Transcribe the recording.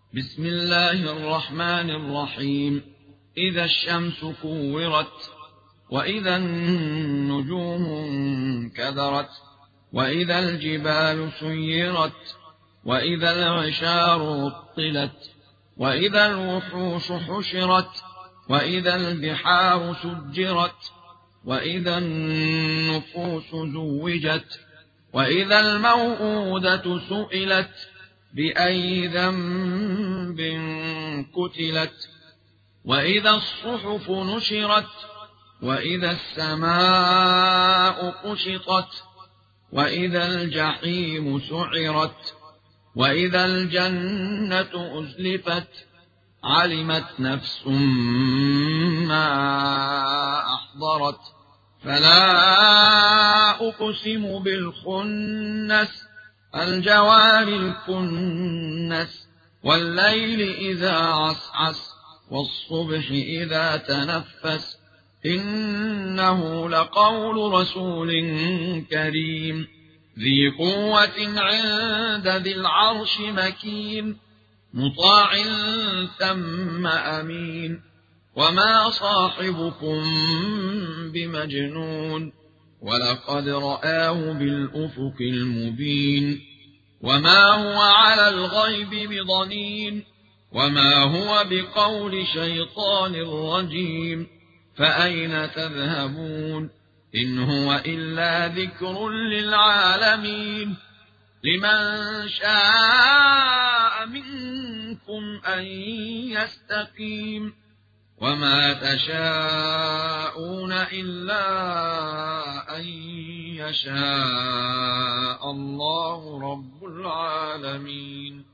بسم الله الرحمن الرحيم. إذا الشمس كورت، وإذا النجوم انكدرت، وإذا الجبال سيرت، وإذا العشار عطلت، وإذا الوحوش حشرت، وإذا البحار سجرت، وإذا النفوس زوجت، وإذا الموءودة سئلت بأي ذنب قتلت، وإذا الصحف نشرت، وإذا السماء كشطت، وإذا الجحيم سعرت، وإذا الجنة أزلفت، علمت نفس ما أحضرت. فلا أقسم بالخنس، الجوار الكنس، والليل إذا عسعس، والصبح إذا تنفس، إنه لقول رسول كريم ذي قوة عند ذي العرش مكين، مطاع ثم أمين. وما صاحبكم بمجنون، ولقد رآه بالأفق المبين. وما هو على الغيب بضنين، وما هو بقول شيطان رجيم. فأين تذهبون؟ إن هو إلا ذكر للعالمين. لمن شاء منكم أن يستقيم، وما تشاءون إلا أن يشاء الله رب العالمين.